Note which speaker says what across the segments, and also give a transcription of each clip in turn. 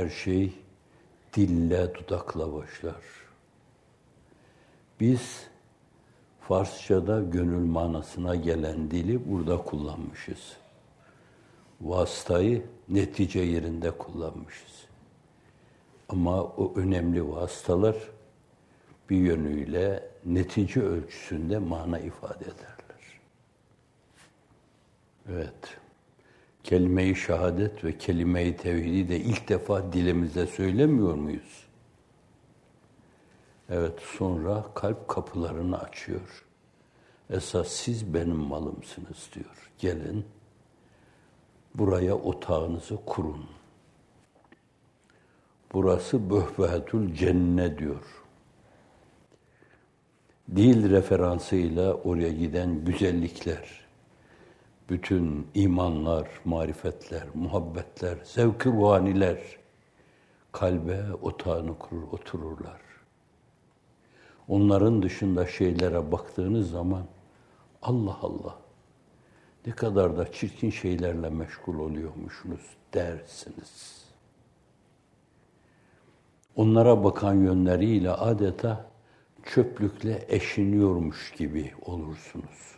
Speaker 1: her şey dille, dudakla başlar. Biz Farsçada gönül manasına gelen dili burada kullanmışız. Vasıtayı netice yerinde kullanmışız. Ama o önemli vasıtalar bir yönüyle netice ölçüsünde mana ifade ederler. Evet. Kelime-i şehadet ve kelime-i tevhidi de ilk defa dilimize söylemiyor muyuz? Evet, sonra kalp kapılarını açıyor. Esas siz benim malımsınız diyor. Gelin, buraya otağınızı kurun. Burası Böhvetül Cennet diyor. Dil referansıyla oraya giden güzellikler, bütün imanlar, marifetler, muhabbetler, zevk-i ruhaniler kalbe otağını kurur, otururlar. Onların dışında şeylere baktığınız zaman Allah Allah ne kadar da çirkin şeylerle meşgul oluyormuşsunuz dersiniz. Onlara bakan yönleriyle adeta çöplükle eşiniyormuş gibi olursunuz.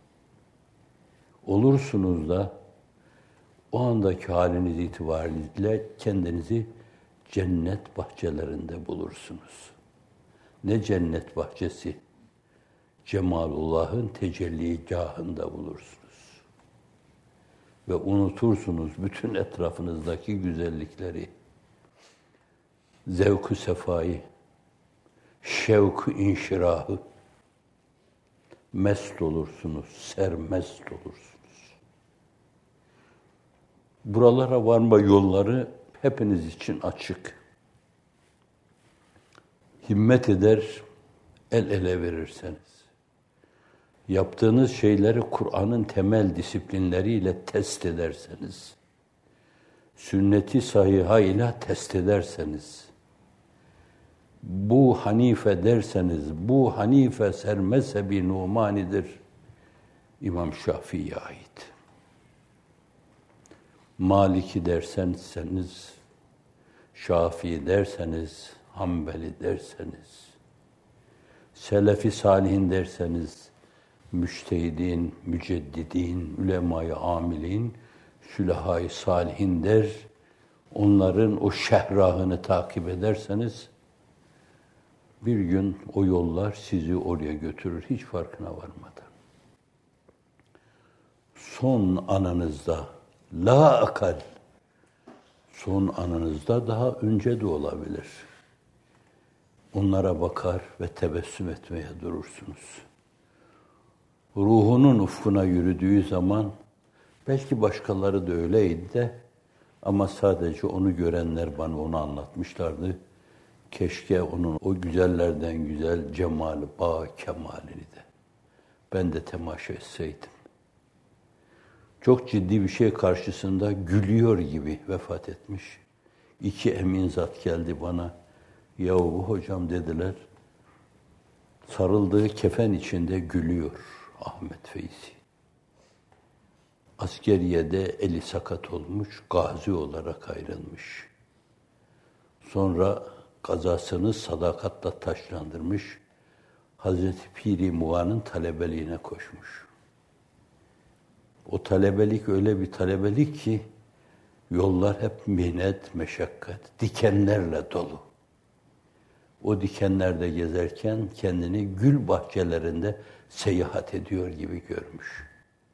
Speaker 1: Olursunuz da o andaki haliniz itibariyle kendinizi cennet bahçelerinde bulursunuz. Ne cennet bahçesi? Cemalullah'ın tecelligahında bulursunuz. Ve unutursunuz bütün etrafınızdaki güzellikleri, zevk-ü sefayı, şevk-ü inşirahı, mest olursunuz, sermest olursunuz. Buralara varma yolları hepiniz için açık. Himmet eder, el ele verirseniz, yaptığınız şeyleri Kur'an'ın temel disiplinleriyle test ederseniz, sünnet-i sahiha ile test ederseniz, bu hanife derseniz, bu hanife sermezhebi numanidir, İmam Şafii'ye ait. Maliki derseniz, Şafii derseniz, Hanbeli derseniz, Selefi Salihin derseniz, müçtehidin, müceddidin, ulema-i amilin, sülehâ-i salihin der, onların o şehrahını takip ederseniz, bir gün o yollar sizi oraya götürür, hiç farkına varmadan. Son anınızda, la akal, son anınızda daha önce de olabilir. Onlara bakar ve tebessüm etmeye durursunuz. Ruhunun ufkuna yürüdüğü zaman, belki başkaları da öyleydi de, ama sadece onu görenler bana onu anlatmışlardı. Keşke onun o güzellerden güzel cemali, kemalini de ben de temaşa etseydim. Çok ciddi bir şey karşısında gülüyor gibi vefat etmiş. 2 emin zat geldi bana. Yahu bu hocam dediler, sarıldığı kefen içinde gülüyor Ahmet Feyzi. Askeriyede eli sakat olmuş, gazi olarak ayrılmış. Sonra kazasını sadakatla taşlandırmış, Hazreti Piri Muğa'nın talebeliğine koşmuş. O talebelik öyle bir talebelik ki, yollar hep mihnet, meşakkat, dikenlerle dolu. O dikenlerde gezerken kendini gül bahçelerinde seyahat ediyor gibi görmüş.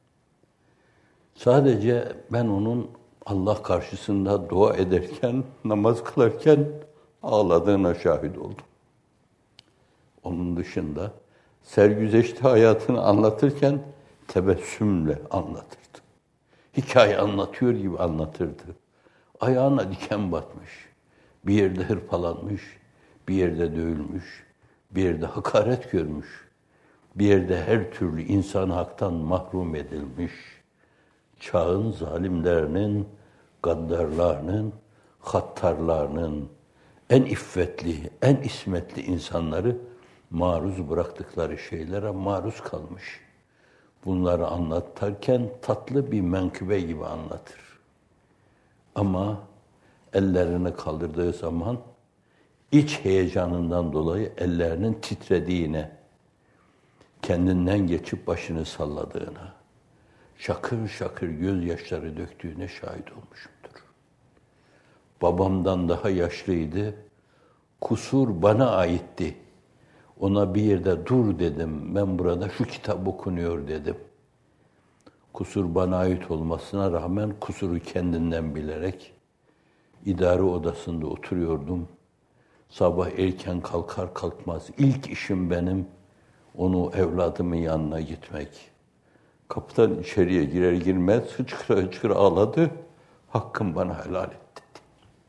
Speaker 1: Sadece ben onun Allah karşısında dua ederken, namaz kılarken ağladığına şahit oldum. Onun dışında sergüzeşti hayatını anlatırken tebessümle anlatırdı. Hikaye anlatıyor gibi anlatırdı. Ayağına diken batmış, bir yerde hırpalanmış, bir yerde dövülmüş, bir yerde hakaret görmüş, bir yerde her türlü insan haktan mahrum edilmiş, çağın zalimlerinin, gaddarlarının, hattarlarının en iffetli, en ismetli insanları maruz bıraktıkları şeylere maruz kalmış. Bunları anlatırken tatlı bir menkıbe gibi anlatır. Ama ellerini kaldırdığı zaman iç heyecanından dolayı ellerinin titrediğine, kendinden geçip başını salladığına, şakır şakır gözyaşları döktüğüne şahit olmuşumdur. Babamdan daha yaşlıydı. Kusur bana aitti. Ona bir yerde dur dedim. Ben burada şu kitap okunuyor dedim. Kusur bana ait olmasına rağmen kusuru kendinden bilerek idare odasında oturuyordum. Sabah erken kalkar kalkmaz ilk işim benim onu evladımın yanına gitmek. Kapıdan içeriye girer girmez hıçkıra hıçkıra ağladı. Hakkım bana helal et dedi.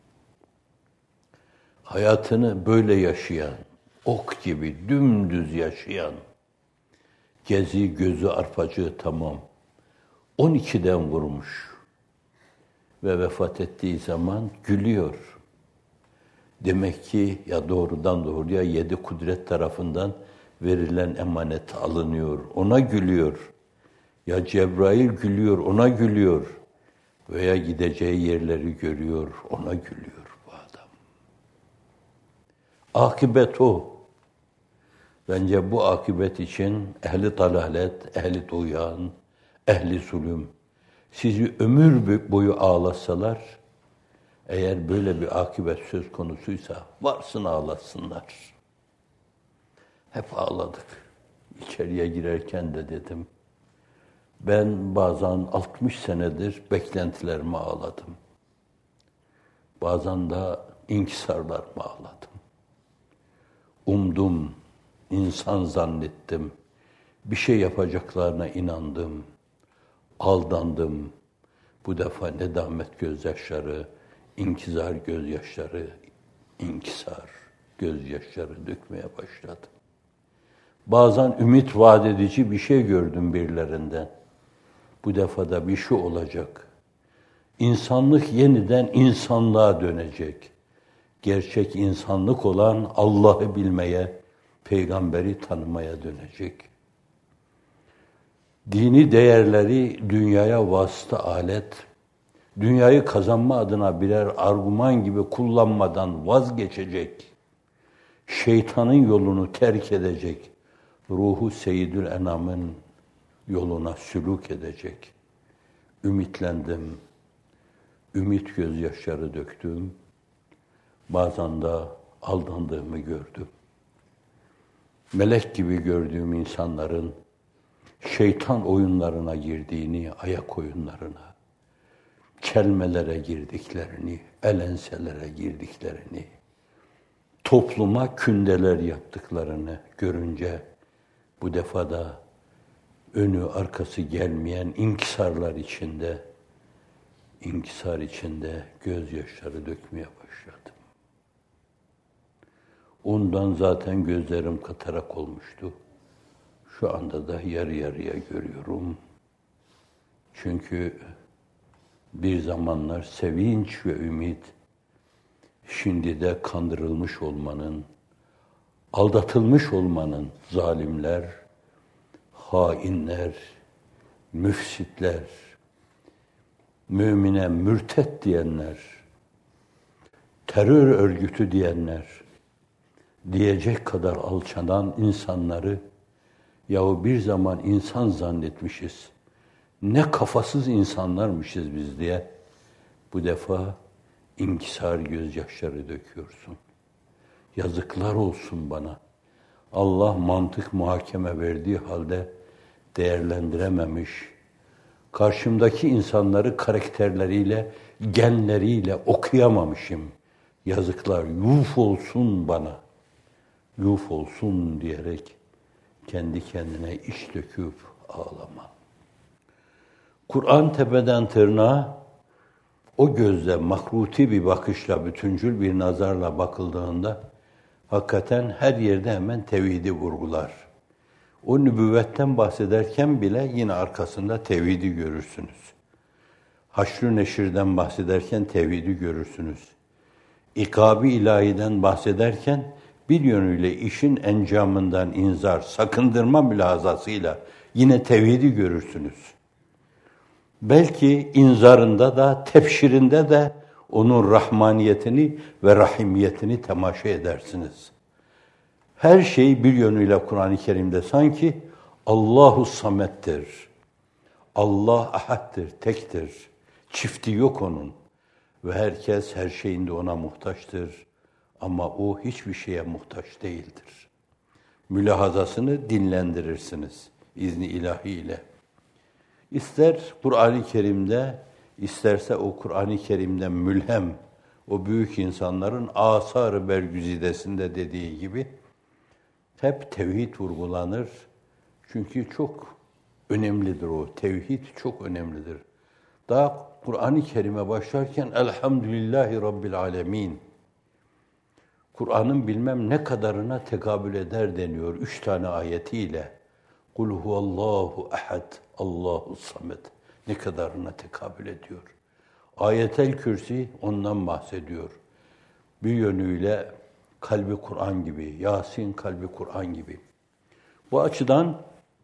Speaker 1: Hayatını böyle yaşayan, ok gibi dümdüz yaşayan, gezi gözü arpacığı tamam. 12'den vurmuş ve vefat ettiği zaman gülüyor. Demek ki ya doğrudan doğruya 7 kudret tarafından verilen emanet alınıyor, ona gülüyor. Ya Cebrail gülüyor, ona gülüyor. Veya gideceği yerleri görüyor, ona gülüyor bu adam. Akıbet o. Bence bu akıbet için ehli dalalet, ehli tuğyan, ehli zulüm sizi ömür boyu ağlasalar, eğer böyle bir akıbet söz konusuysa varsın ağlasınlar. Hep ağladık. İçeriye girerken de dedim, ben bazen 60 senedir beklentilerime ağladım. Bazen de inkisarlarıma ağladım. Umdum, insan zannettim. Bir şey yapacaklarına inandım. Aldandım. Bu defa nedamet gözyaşları, inkisar gözyaşları, inkisar gözyaşları dökmeye başladım. Bazen ümit vaat edici bir şey gördüm birilerinden. Bu defa da bir şey olacak. İnsanlık yeniden insanlığa dönecek. Gerçek insanlık olan Allah'ı bilmeye, peygamberi tanımaya dönecek. Dini değerleri dünyaya vasıta alet, dünyayı kazanma adına birer argüman gibi kullanmadan vazgeçecek. Şeytanın yolunu terk edecek. Ruhu Seyyidül Enam'ın yoluna sülûk edecek. Ümitlendim. Ümit gözyaşları döktüm. Bazen de aldandığımı gördüm. Melek gibi gördüğüm insanların şeytan oyunlarına girdiğini, ayak oyunlarına, çelmelere girdiklerini, elenselere girdiklerini, topluma kündeler yaptıklarını görünce bu defa da önü arkası gelmeyen inkisar içinde gözyaşları dökmeye başladım. Ondan zaten gözlerim katarak olmuştu. Şu anda da yarı yarıya görüyorum. Çünkü bir zamanlar sevinç ve ümit, şimdi de kandırılmış olmanın, aldatılmış olmanın zalimler, hainler, müfsitler, mümine mürtet diyenler, terör örgütü diyenler, diyecek kadar alçalan insanları, yahu bir zaman insan zannetmişiz, ne kafasız insanlarmışız biz diye, bu defa inkisar gözyaşları döküyorsun. Yazıklar olsun bana. Allah mantık muhakeme verdiği halde değerlendirememiş. Karşımdaki insanları karakterleriyle, genleriyle okuyamamışım. Yazıklar, yuf olsun bana. Yuf olsun diyerek kendi kendine iç döküp ağlama. Kur'an tepeden tırnağa o gözle mahruti bir bakışla, bütüncül bir nazarla bakıldığında hakikaten her yerde hemen tevhidi vurgular. O nübüvvetten bahsederken bile yine arkasında tevhidi görürsünüz. Haşr-ı neşirden bahsederken tevhidi görürsünüz. İkab-ı ilahiden bahsederken bir yönüyle işin encamından inzar, sakındırma mülahazasıyla yine tevhidi görürsünüz. Belki inzarında da, tebşirinde de onun rahmaniyetini ve rahimiyetini temaşa edersiniz. Her şey bir yönüyle Kur'an-ı Kerim'de sanki Allahu Samet'tir. Allah ahaddir, tektir. Çifti yok onun. Ve herkes her şeyinde ona muhtaçtır. Ama o hiçbir şeye muhtaç değildir. Mülahazasını dinlendirirsiniz izni ilahiyle. İster Kur'an-ı Kerim'de, isterse o Kur'an-ı Kerim'den mülhem, o büyük insanların asar-ı bergüzidesinde dediği gibi hep tevhid vurgulanır. Çünkü çok önemlidir o. Tevhid çok önemlidir. Daha Kur'an-ı Kerim'e başlarken Elhamdülillahi Rabbil Alemin. Kur'an'ın bilmem ne kadarına tekabül eder deniyor 3 tane ayetiyle. Kul huvallahu ehad, Allahu samed. Ne kadarına tekabül ediyor. Ayetel Kürsi ondan bahsediyor. Bir yönüyle kalbi Kur'an gibi, Yasin kalbi Kur'an gibi. Bu açıdan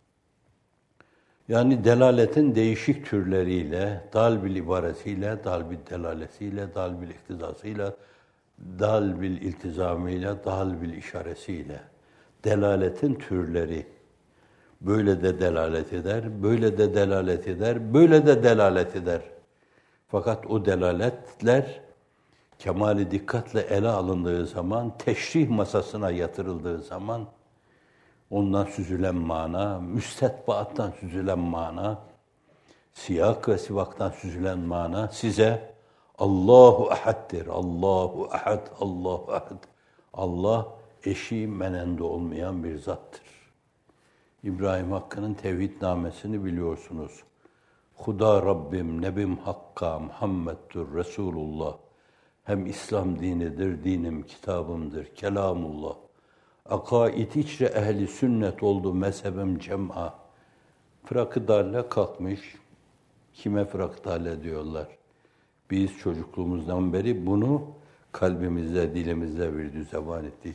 Speaker 1: yani delaletin değişik türleriyle, dalbil ibaresiyle, dalbil delalesiyle, dalbil iktizasıyla, dalbil iltizamıyla, dalbil işaresiyle delaletin türleri böyle de delalet eder, böyle de delalet eder, böyle de delalet eder. Fakat o delaletler kemali dikkatle ele alındığı zaman, teşrih masasına yatırıldığı zaman ondan süzülen mana, müstetbaattan süzülen mana, siyak ve sivaktan süzülen mana size Allahu ahaddir, Allahu ahad, Allahu ahad. Allah eşi menende olmayan bir zattır. İbrahim Hakkı'nın tevhidnamesini biliyorsunuz. Huda Rabbim, Nebim Hakka, Muhammed'dur, Resulullah. Hem İslam dinidir, dinim, kitabımdır, kelamullah. Akaid içre ehli sünnet oldu mezhebim cem'a. Fırak-ı dalle kalkmış. Kime fırak-ı dalle diyorlar? Biz çocukluğumuzdan beri bunu kalbimizde, dilimizde bir zeban ettik.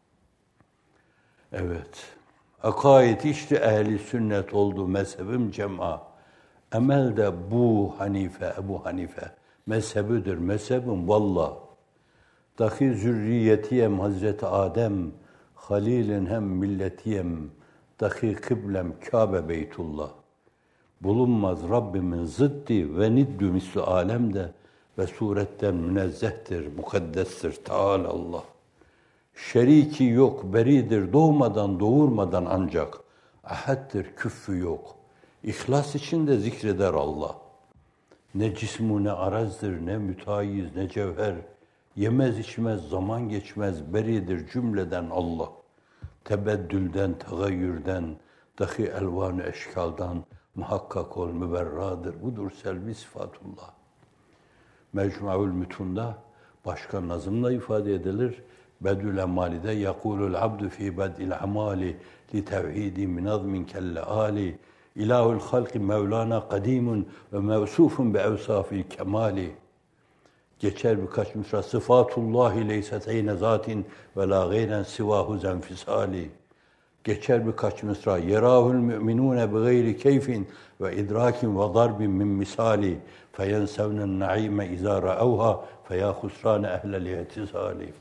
Speaker 1: Evet. Akaid içre ehli sünnet oldu mezhebim cem'a. Emel de bu Hanife, Ebu Hanife. Mezhebidir, mezhebim vallah. Dahi zürriyetiyem Hazreti Adem, Halilin hem milletiyem, dahi kıblem Kabe Beytullah. Bulunmaz Rabbimin zıddi ve niddü misli alemde ve suretten münezzehtir, mukaddestir, Teala Allah. Şeriki yok, beridir, doğmadan, doğurmadan ancak. Ahaddir, küffü yok. İhlas içinde zikreder Allah. Ne cismu ne arazdır, ne müteayyiz, ne cevher. Yemez içmez, zaman geçmez, beridir cümleden Allah. Tebeddülden, tegayyürden, dahi elvan-ı eşkaldan muhakkak ol müberradır. Budur selvi sıfatullah. Mecmu'ul Mütun'da başka nazımla ifade edilir. Bedül Emali'de yakulul abdu fi bed'il amali li tevhidi min azmin kelle ali. İlahul halki Mevlana kadimun ve mevsufun bi evsafil kemali. Geçer birkaç mısra. Sıfatullahi leyset eyne zatin ve la gayren sivahu zenfisali. Geçer birkaç mısra. Yerahul müminune bi gayri keyfin ve idrakin ve darbin min misali. Feyensevnen naime izâ ra'evha feyâ husrâne ehlel i'tizâli.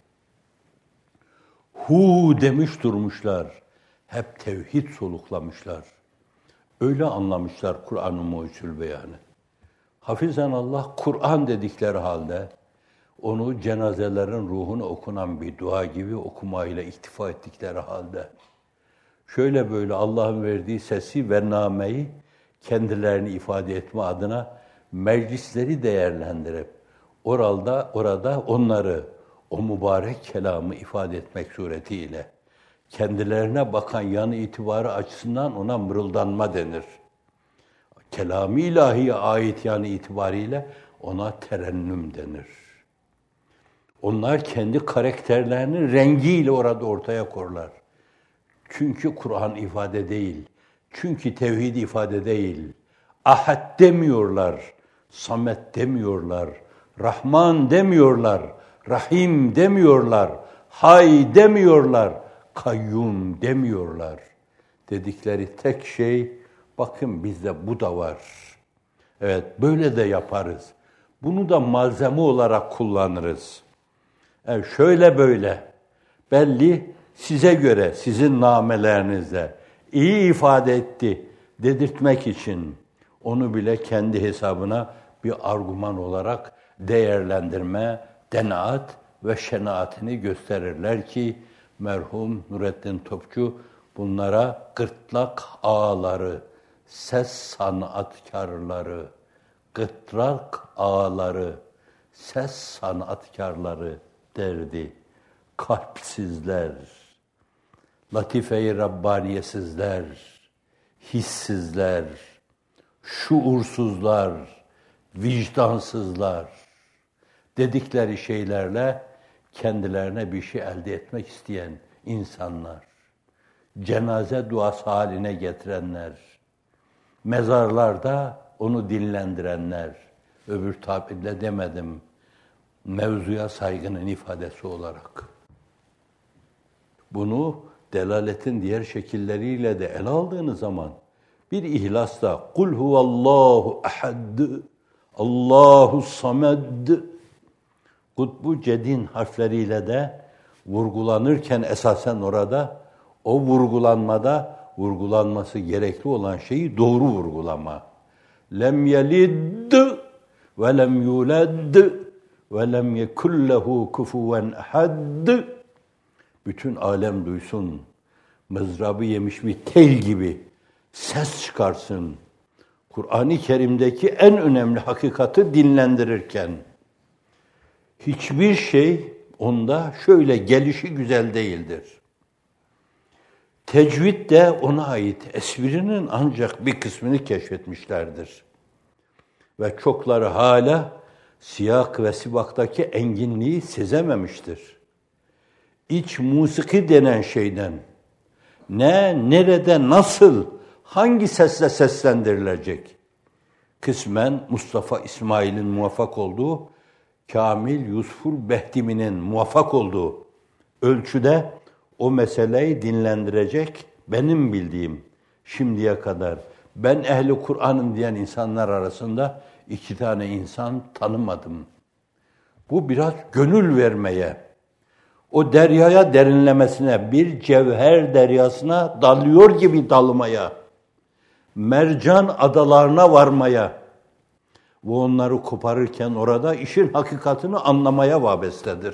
Speaker 1: Hu demiş durmuşlar. Hep tevhid soluklamışlar. Öyle anlamışlar Kur'an-ı Mucizül Beyanı. Hafizan Allah Kur'an dedikleri halde onu cenazelerin ruhuna okunan bir dua gibi okumayla iktifa ettikleri halde şöyle böyle Allah'ın verdiği sesi ve nameyi kendilerini ifade etme adına meclisleri değerlendirip orada onları o mübarek kelamı ifade etmek suretiyle kendilerine bakan yanı itibarı açısından ona mırıldanma denir. Kelam-ı ilahiye ait yanı itibariyle ona terennüm denir. Onlar kendi karakterlerinin rengiyle orada ortaya korlar. Çünkü Kur'an ifade değil, çünkü tevhid ifade değil. Ahad demiyorlar, Samet demiyorlar, Rahman demiyorlar, Rahim demiyorlar, Hay demiyorlar, Kayyum demiyorlar. Dedikleri tek şey, bakın bizde bu da var. Evet, böyle de yaparız. Bunu da malzeme olarak kullanırız. Yani şöyle böyle, belli size göre, sizin namelerinizde iyi ifade etti dedirtmek için onu bile kendi hesabına bir argüman olarak değerlendirme, denaat ve şenaatini gösterirler ki merhum Nurettin Topçu bunlara gırtlak ağaları, ses sanatkarları, gırtlak ağaları, ses sanatkarları derdi. Kalpsizler, latife-i Rabbaniyesizler, hissizler, şuursuzlar, vicdansızlar dedikleri şeylerle kendilerine bir şey elde etmek isteyen insanlar, cenaze duası haline getirenler, mezarlarda onu dinlendirenler, öbür tabirle demedim, mevzuya saygının ifadesi olarak. Bunu delaletin diğer şekilleriyle de ele aldığınız zaman bir ihlasla kul huvallahu ehad, Allahu samed, kutbu cedin harfleriyle de vurgulanırken esasen orada o vurgulanmada vurgulanması gerekli olan şeyi doğru vurgulama. Lem yelid ve lem yulad ve lem yekun lehu kufuven ehad. Bütün alem duysun. Mızrabı yemiş bir tel gibi ses çıkarsın. Kur'an-ı Kerim'deki en önemli hakikati dinlendirirken hiçbir şey onda şöyle gelişi güzel değildir. Tecvid de ona ait. Esprinin ancak bir kısmını keşfetmişlerdir. Ve çokları hala siyak ve sibaktaki enginliği sezememiştir. İç musiki denen şeyden ne, nerede, nasıl, hangi sesle seslendirilecek? Kısmen Mustafa İsmail'in muvaffak olduğu, Kamil Yusuful Behtimi'nin muvaffak olduğu ölçüde o meseleyi dinlendirecek benim bildiğim şimdiye kadar ben ehli Kur'an'ım diyen insanlar arasında 2 tane insan tanımadım. Bu biraz gönül vermeye, o deryaya derinlemesine, bir cevher deryasına dalıyor gibi dalmaya, mercan adalarına varmaya ve onları koparırken orada işin hakikatini anlamaya vabestedir.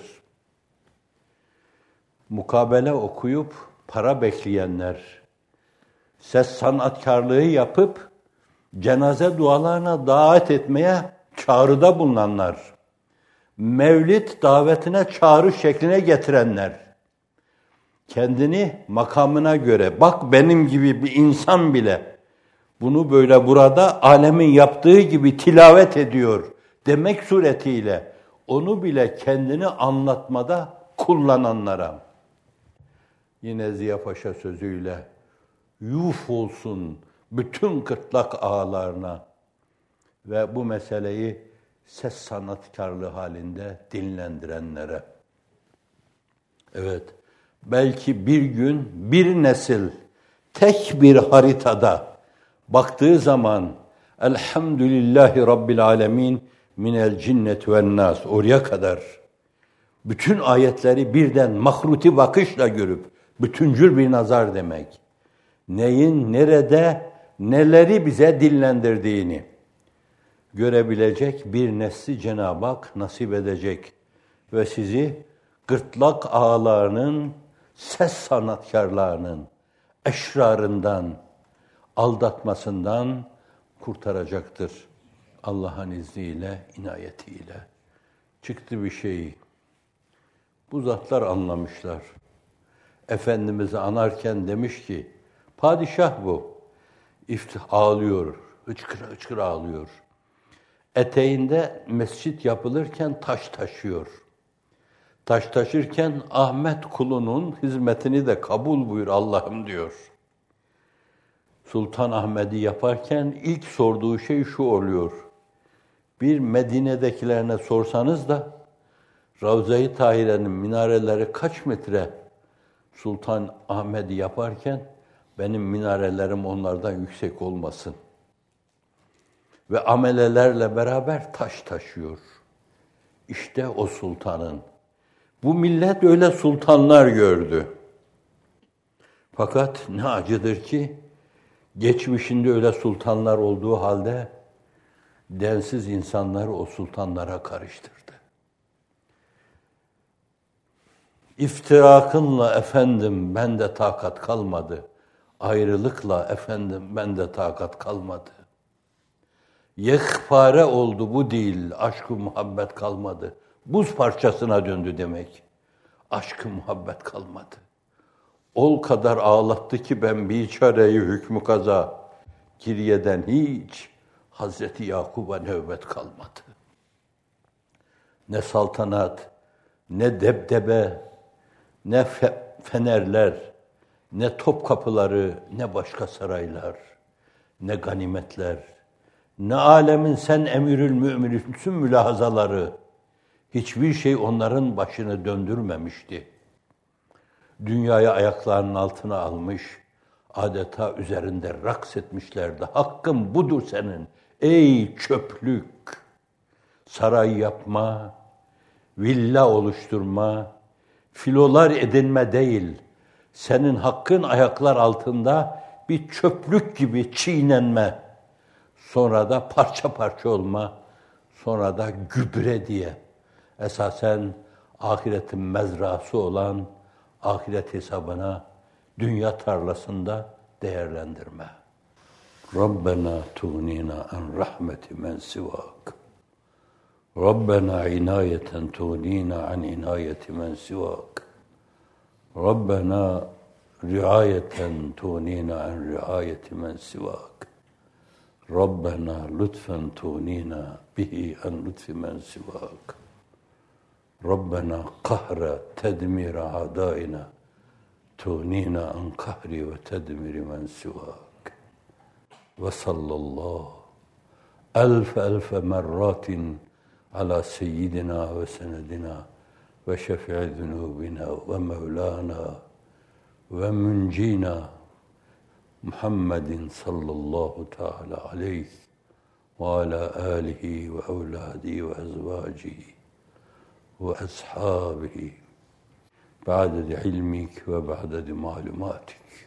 Speaker 1: Mukabele okuyup para bekleyenler, ses sanatkarlığı yapıp cenaze dualarına davet etmeye çağrıda bulunanlar, mevlid davetine çağrı şekline getirenler, kendini makamına göre, bak benim gibi bir insan bile bunu böyle burada alemin yaptığı gibi tilavet ediyor demek suretiyle onu bile kendini anlatmada kullananlara, yine Ziya Paşa sözüyle yuf olsun bütün gırtlak ağalarına ve bu meseleyi ses sanatkarlığı halinde dinlendirenlere. Evet, belki bir gün bir nesil tek bir haritada baktığı zaman Elhamdülillahi Rabbil Alemin minel cinnet ven nas oraya kadar bütün ayetleri birden mahruti bakışla görüp bütüncül bir nazar demek. Neyin, nerede, neleri bize dinlendirdiğini görebilecek bir nesli Cenab-ı Hak nasip edecek ve sizi gırtlak ağalarının, ses sanatkarlarının eşrarından, aldatmasından kurtaracaktır. Allah'ın izniyle, inayetiyle. Çıktı bir şey. Bu zatlar anlamışlar. Efendimiz'i anarken demiş ki, padişah bu. Ağlıyor, hıçkıra hıçkıra ağlıyor. Eteğinde mescit yapılırken taş taşıyor. Taş taşırken Ahmet kulunun hizmetini de kabul buyur Allah'ım diyor. Sultan Ahmet'i yaparken ilk sorduğu şey şu oluyor. Bir Medine'dekilerine sorsanız da Ravza-i Tahire'nin minareleri kaç metre? Sultan Ahmet'i yaparken benim minarelerim onlardan yüksek olmasın. ve amelelerle beraber taş taşıyor. İşte o sultanın. Bu millet öyle sultanlar gördü. Fakat ne acıdır ki geçmişinde öyle sultanlar olduğu halde densiz insanları o sultanlara karıştırdı. İftirakınla efendim bende takat kalmadı. Ayrılıkla efendim bende takat kalmadı. Yekpare oldu bu dil, aşk-ı muhabbet kalmadı. Buz parçasına döndü demek. Aşk-ı muhabbet kalmadı. Ol kadar ağlattı ki ben biçareyi hükmü kaza. Kiryeden hiç Hazreti Yakub'a nöbet kalmadı. Ne saltanat, ne debdebe, ne fenerler, ne top kapıları, ne başka saraylar, ne ganimetler, ne alemin sen emirül mü'minisin mülahazaları, hiçbir şey onların başını döndürmemişti. Dünyayı ayaklarının altına almış, adeta üzerinde raks etmişlerdi. Hakkın budur senin, ey çöplük! Saray yapma, villa oluşturma, filolar edinme değil, senin hakkın ayaklar altında bir çöplük gibi çiğnenme, sonra da parça parça olma, sonra da gübre diye, esasen ahiretin mezrası olan ahiret hesabına dünya tarlasında değerlendirme. Rabbena tuğnina en rahmeti men sivak. Rabbena inayeten tuğnina an inayeti men sivak. Rabbena riayeten tuğnina an riayeti men sivak. Rabbena lütfen tuğnina bihi an lütfi men sivak. Rabbena kahre tedmir a'daina tuğnina an kahri ve tedmiri men sivak. Ve sallallahu elfe merratin ala seyyidina ve senedina ve şefi'i zunubina ve mevlana ve müncina Muhammedin sallallahu teala aleyhi ve ala alihi ve evladihi ve ezvacihi ve ashabihi ba'dedi ilmik ve ba'dedi malumatik.